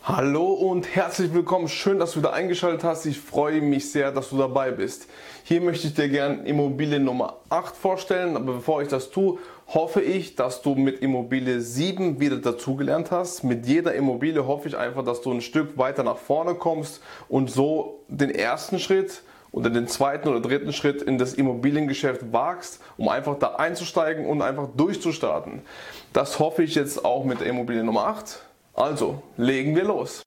Hallo und herzlich willkommen. Schön, dass du wieder eingeschaltet hast. Ich freue mich sehr, dass du dabei bist. Hier möchte ich dir gerne Immobilie Nummer 8 vorstellen. Aber bevor ich das tue, hoffe ich, dass du mit Immobilie 7 wieder dazugelernt hast. Mit jeder Immobilie hoffe ich einfach, dass du ein Stück weiter nach vorne kommst und so den ersten Schritt oder den zweiten oder dritten Schritt in das Immobiliengeschäft wagst, um einfach da einzusteigen und einfach durchzustarten. Das hoffe ich jetzt auch mit der Immobilie Nummer 8. Also, legen wir los.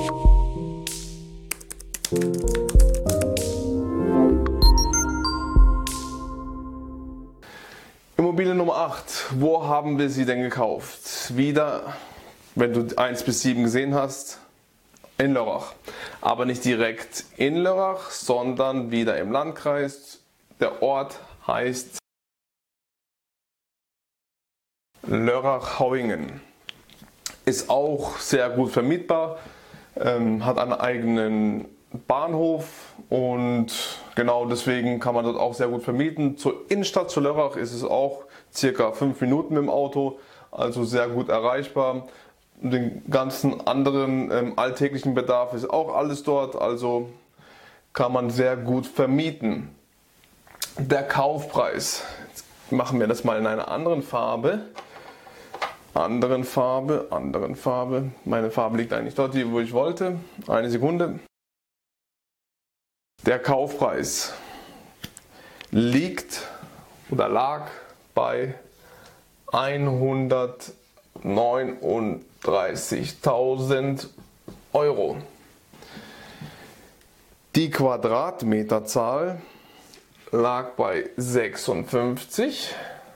Immobilie Nummer 8. Wo haben wir sie denn gekauft? Wieder, wenn du 1 bis 7 gesehen hast, in Lörrach. Aber nicht direkt in Lörrach, sondern wieder im Landkreis. Der Ort heißt Lörrach-Hauingen. Ist auch sehr gut vermietbar, hat einen eigenen Bahnhof und genau deswegen kann man dort auch sehr gut vermieten. Zur Innenstadt, zu Lörrach, ist es auch circa 5 Minuten mit dem Auto, also sehr gut erreichbar. Den ganzen anderen alltäglichen Bedarf ist auch alles dort, also kann man sehr gut vermieten. Der Kaufpreis, jetzt machen wir das mal in einer anderen Farbe. Andere Farbe. Meine Farbe liegt eigentlich dort, wo ich wollte. Eine Sekunde. Der Kaufpreis liegt oder lag bei 139.000 Euro. Die Quadratmeterzahl lag bei 56.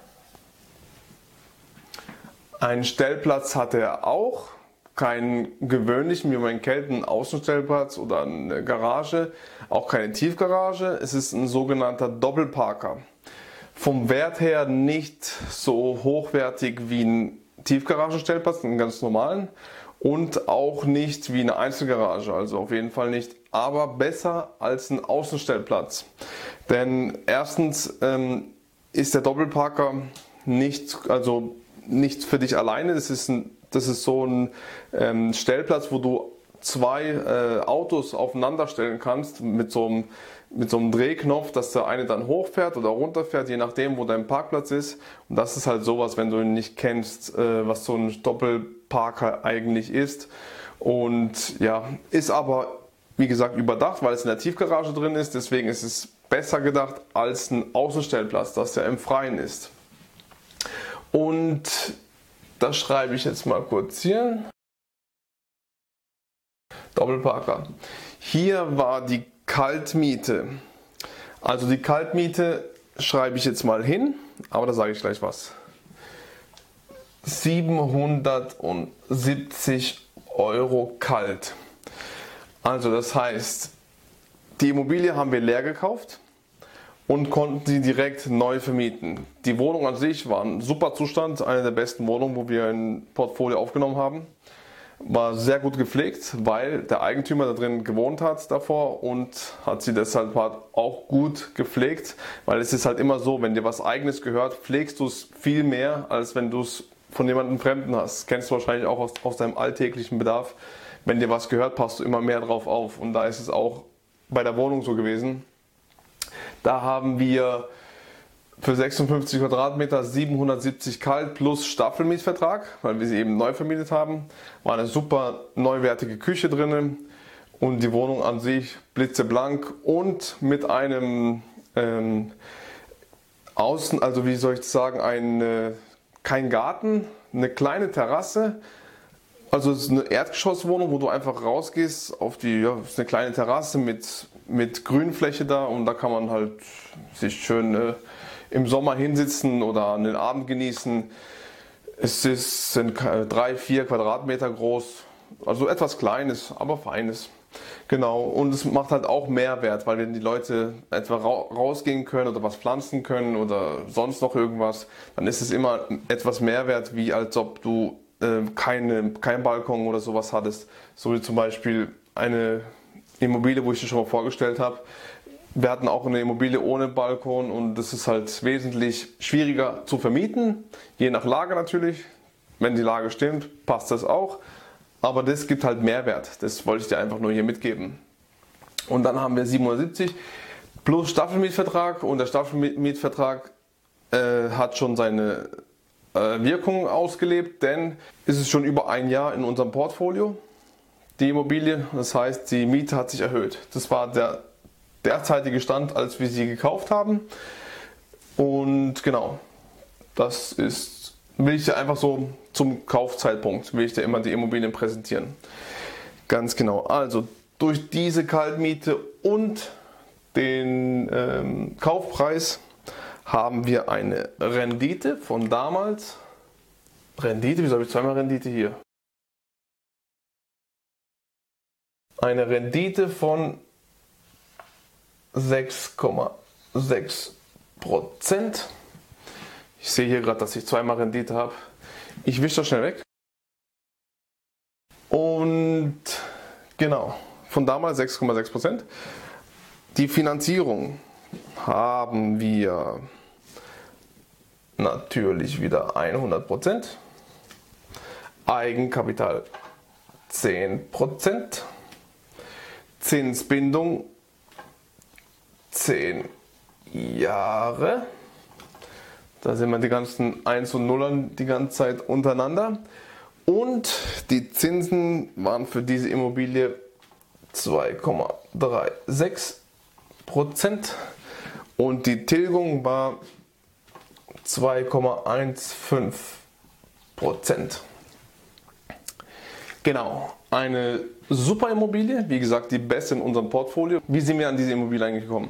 Einen Stellplatz hatte er auch, keinen gewöhnlichen, wie man kennt, einen Außenstellplatz oder eine Garage, auch keine Tiefgarage. Es ist ein sogenannter Doppelparker. Vom Wert her nicht so hochwertig wie ein Tiefgaragenstellplatz, einen ganz normalen, und auch nicht wie eine Einzelgarage, also auf jeden Fall nicht, aber besser als ein Außenstellplatz. Denn erstens ist der Doppelparker nicht für dich alleine. Das ist so ein Stellplatz, wo du 2 Autos aufeinander stellen kannst mit so einem Drehknopf, dass der eine dann hochfährt oder runterfährt, je nachdem, wo dein Parkplatz ist. Und das ist halt sowas, wenn du ihn nicht kennst, was so ein Doppelparker eigentlich ist. Und ja, ist aber, wie gesagt, überdacht, weil es in der Tiefgarage drin ist. Deswegen ist es besser gedacht als ein Außenstellplatz, dass der im Freien ist. Und das schreibe ich jetzt mal kurz hier. Doppelparker. Hier war die Kaltmiete. Also die Kaltmiete schreibe ich jetzt mal hin, aber da sage ich gleich was. 770 Euro kalt. Also das heißt, die Immobilie haben wir leer gekauft und konnten sie direkt neu vermieten. Die Wohnung an sich war ein super Zustand, eine der besten Wohnungen, wo wir ein Portfolio aufgenommen haben. War sehr gut gepflegt, weil der Eigentümer da drin gewohnt hat davor und hat sie deshalb halt auch gut gepflegt, weil es ist halt immer so, wenn dir was Eigenes gehört, pflegst du es viel mehr, als wenn du es von jemandem Fremden hast. Das kennst du wahrscheinlich auch aus deinem alltäglichen Bedarf. Wenn dir was gehört, passt du immer mehr drauf auf und da ist es auch bei der Wohnung so gewesen. Da haben wir für 56 Quadratmeter 770 kalt plus Staffelmietvertrag, weil wir sie eben neu vermietet haben. War eine super neuwertige Küche drin und die Wohnung an sich blitzeblank und mit einem Außen, also wie soll ich das sagen, kein Garten, eine kleine Terrasse. Also es ist eine Erdgeschosswohnung, wo du einfach rausgehst auf ist eine kleine Terrasse mit Grünfläche da und da kann man halt sich schön im Sommer hinsitzen oder an den Abend genießen. Sind 3-4 Quadratmeter groß, also etwas Kleines, aber Feines. Genau, und es macht halt auch Mehrwert, weil wenn die Leute etwa rausgehen können oder was pflanzen können oder sonst noch irgendwas, dann ist es immer etwas Mehrwert, wie als ob du kein Balkon oder sowas hattest. So wie zum Beispiel eine Immobilie, wo ich dir schon mal vorgestellt habe. Wir hatten auch eine Immobilie ohne Balkon und das ist halt wesentlich schwieriger zu vermieten, je nach Lage natürlich. Wenn die Lage stimmt, passt das auch. aber das gibt halt Mehrwert. Das wollte ich dir einfach nur hier mitgeben. Und dann haben wir 770 plus Staffelmietvertrag, und der Staffelmietvertrag hat schon seine Wirkung ausgelebt, denn es ist schon über ein Jahr in unserem Portfolio, die Immobilie. Das heißt, die Miete hat sich erhöht. Das war der derzeitige Stand, als wir sie gekauft haben. Und genau, das will ich dir einfach so zum Kaufzeitpunkt, will ich dir immer die Immobilien präsentieren. Ganz genau. Also durch diese Kaltmiete und den Kaufpreis haben wir eine Rendite von damals. Rendite? Wieso habe ich zweimal Rendite hier? Eine Rendite von 6,6%. Ich sehe hier gerade, dass ich zweimal Rendite habe. Ich wische das schnell weg. Und genau, von damals 6,6%. Die Finanzierung haben wir natürlich wieder 100%. Eigenkapital 10%. Zinsbindung 10 Jahre. Da sind wir die ganzen 1 und Nullern die ganze Zeit untereinander. Und die Zinsen waren für diese Immobilie 2,36%. Und die Tilgung war 2,15%. Genau, eine super Immobilie, wie gesagt, die beste in unserem Portfolio. Wie sind wir an diese Immobilie eigentlich gekommen?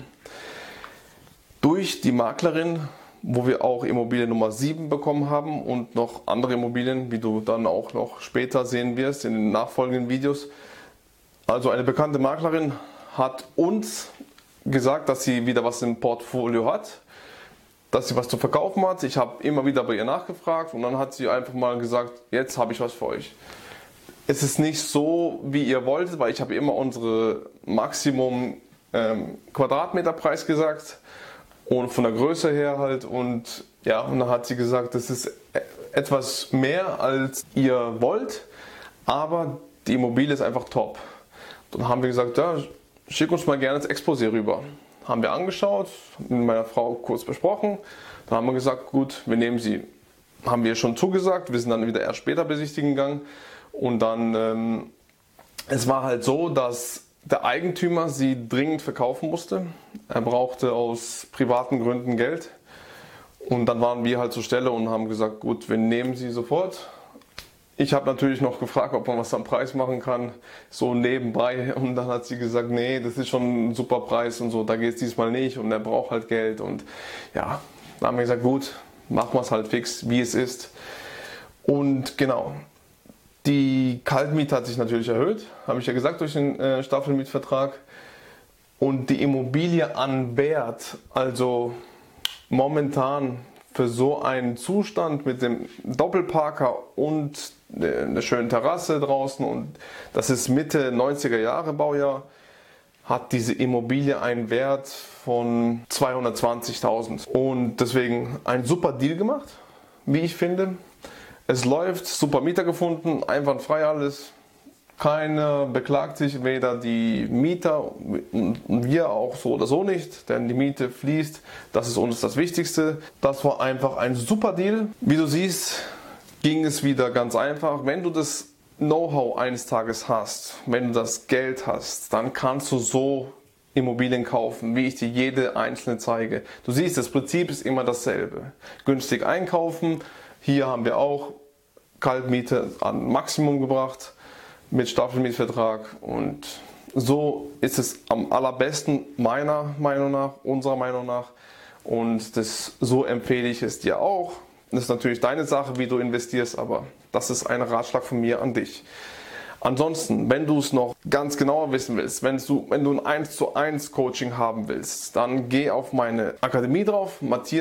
Durch die Maklerin, wo wir auch Immobilie Nummer 7 bekommen haben und noch andere Immobilien, wie du dann auch noch später sehen wirst in den nachfolgenden Videos. Also eine bekannte Maklerin hat uns gesagt, dass sie wieder was im Portfolio hat, dass sie was zu verkaufen hat. Ich habe immer wieder bei ihr nachgefragt und dann hat sie einfach mal gesagt, jetzt habe ich was für euch. Es ist nicht so, wie ihr wolltet, weil ich habe immer unsere Maximum Quadratmeterpreis gesagt und von der Größe her halt, und ja, und dann hat sie gesagt, das ist etwas mehr als ihr wollt, aber die Immobilie ist einfach top. Dann haben wir gesagt, ja, schick uns mal gerne das Exposé rüber. Haben wir angeschaut, mit meiner Frau kurz besprochen, dann haben wir gesagt, gut, wir nehmen sie. Haben wir schon zugesagt, wir sind dann wieder erst später besichtigen gegangen. Und dann, es war halt so, dass der Eigentümer sie dringend verkaufen musste. Er brauchte aus privaten Gründen Geld. Und dann waren wir halt zur Stelle und haben gesagt, gut, wir nehmen sie sofort. Ich habe natürlich noch gefragt, ob man was am Preis machen kann, so nebenbei. Und dann hat sie gesagt, nee, das ist schon ein super Preis und so, da geht es diesmal nicht. Und er braucht halt Geld. Und ja, dann haben wir gesagt, gut, machen wir es halt fix, wie es ist. Und genau. Die Kaltmiete hat sich natürlich erhöht, habe ich ja gesagt, durch den Staffelmietvertrag. Und die Immobilie an Wert, also momentan für so einen Zustand mit dem Doppelparker und einer schönen Terrasse draußen, und das ist Mitte 90er Jahre Baujahr, hat diese Immobilie einen Wert von 220.000. Und deswegen ein super Deal gemacht, wie ich finde. Es läuft, super Mieter gefunden, einwandfrei alles. Keiner beklagt sich, weder die Mieter und wir auch so oder so nicht, denn die Miete fließt, das ist uns das Wichtigste. Das war einfach ein super Deal. Wie du siehst, ging es wieder ganz einfach. Wenn du das Know-how eines Tages hast, wenn du das Geld hast, dann kannst du so Immobilien kaufen, wie ich dir jede einzelne zeige. Du siehst, das Prinzip ist immer dasselbe. Günstig einkaufen. Hier haben wir auch Kaltmiete an Maximum gebracht mit Staffelmietvertrag, und so ist es am allerbesten meiner Meinung nach, unserer Meinung nach, und so empfehle ich es dir auch. Das ist natürlich deine Sache, wie du investierst, aber das ist ein Ratschlag von mir an dich. Ansonsten, wenn du es noch ganz genauer wissen willst, wenn du ein 1:1 Coaching haben willst, dann geh auf meine Akademie drauf,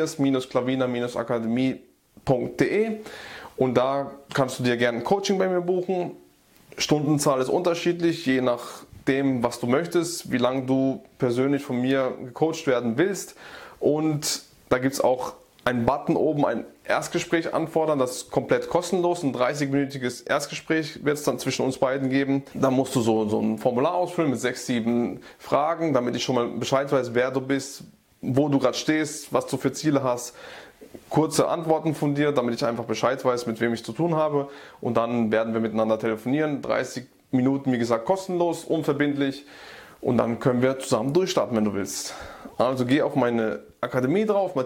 matthias-klavina-akademie.de, und da kannst du dir gerne ein Coaching bei mir buchen. Stundenzahl ist unterschiedlich, je nachdem, was du möchtest, wie lange du persönlich von mir gecoacht werden willst, und da gibt es auch einen Button oben, ein Erstgespräch anfordern, das ist komplett kostenlos. Ein 30-minütiges Erstgespräch wird es dann zwischen uns beiden geben. Da musst du so ein Formular ausfüllen mit 6, 7 Fragen, damit ich schon mal Bescheid weiß, wer du bist, wo du gerade stehst, was du für Ziele hast. Kurze Antworten von dir, damit ich einfach Bescheid weiß, mit wem ich zu tun habe. Und dann werden wir miteinander telefonieren. 30 Minuten, wie gesagt, kostenlos, unverbindlich. Und dann können wir zusammen durchstarten, wenn du willst. Also geh auf meine Akademie drauf,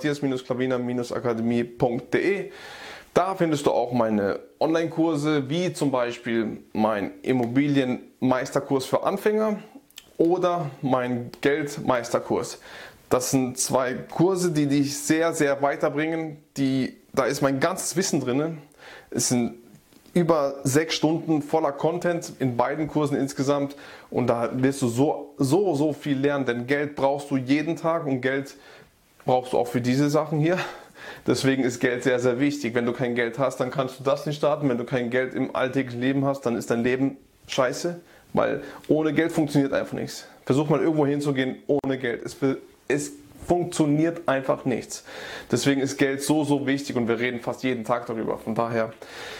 matthias-klaviner-akademie.de. Da findest du auch meine Online-Kurse, wie zum Beispiel mein Immobilienmeisterkurs für Anfänger oder mein Geldmeisterkurs. Das sind 2 Kurse, die dich sehr, sehr weiterbringen. Da ist mein ganzes Wissen drin. Es sind über 6 Stunden voller Content in beiden Kursen insgesamt. Und da wirst du so viel lernen, denn Geld brauchst du jeden Tag und Geld brauchst du auch für diese Sachen hier. Deswegen ist Geld sehr, sehr wichtig. Wenn du kein Geld hast, dann kannst du das nicht starten. Wenn du kein Geld im alltäglichen Leben hast, dann ist dein Leben scheiße, weil ohne Geld funktioniert einfach nichts. Versuch mal irgendwo hinzugehen ohne Geld. Es funktioniert einfach nichts. Deswegen ist Geld so wichtig und wir reden fast jeden Tag darüber. Von daher.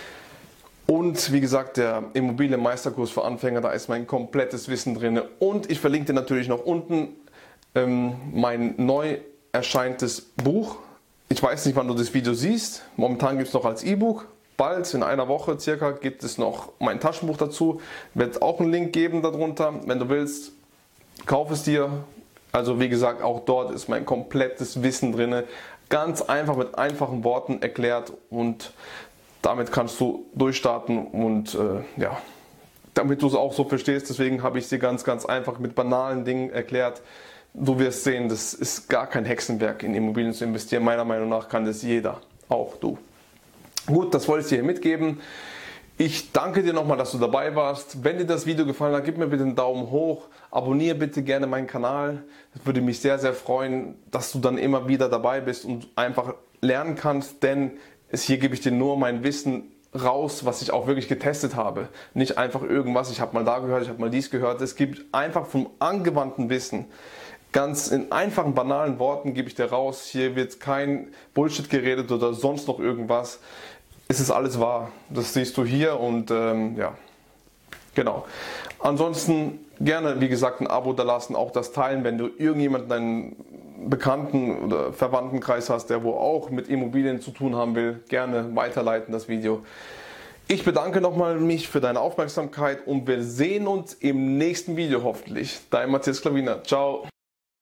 Und wie gesagt, der Immobilienmeisterkurs für Anfänger, da ist mein komplettes Wissen drin. Und ich verlinke dir natürlich noch unten mein neu erscheintes Buch. Ich weiß nicht, wann du das Video siehst. Momentan gibt es noch als E-Book. Bald, in einer Woche circa, gibt es noch mein Taschenbuch dazu. Wird auch einen Link geben darunter. Wenn du willst, kauf es dir. Also wie gesagt, auch dort ist mein komplettes Wissen drin. Ganz einfach mit einfachen Worten erklärt und damit kannst du durchstarten und damit du es auch so verstehst. Deswegen habe ich es dir ganz einfach mit banalen Dingen erklärt. Du wirst sehen, das ist gar kein Hexenwerk, in Immobilien zu investieren. Meiner Meinung nach kann das jeder, auch du. Gut, das wollte ich dir hier mitgeben. Ich danke dir nochmal, dass du dabei warst. Wenn dir das Video gefallen hat, gib mir bitte einen Daumen hoch. Abonniere bitte gerne meinen Kanal. Das würde mich sehr, sehr freuen, dass du dann immer wieder dabei bist und einfach lernen kannst. Denn hier gebe ich dir nur mein Wissen raus, was ich auch wirklich getestet habe. Nicht einfach irgendwas, ich habe mal da gehört, ich habe mal dies gehört. Es gibt einfach vom angewandten Wissen. Ganz in einfachen, banalen Worten gebe ich dir raus. Hier wird kein Bullshit geredet oder sonst noch irgendwas. Es ist alles wahr. Das siehst du hier und ja, genau. Ansonsten gerne, wie gesagt, ein Abo da lassen, auch das teilen, wenn du irgendjemanden, deinen Bekannten- oder Verwandtenkreis hast, der wo auch mit Immobilien zu tun haben will, gerne weiterleiten das Video. Ich bedanke nochmal mich für deine Aufmerksamkeit und wir sehen uns im nächsten Video hoffentlich. Dein Matthias Klaviner. Ciao.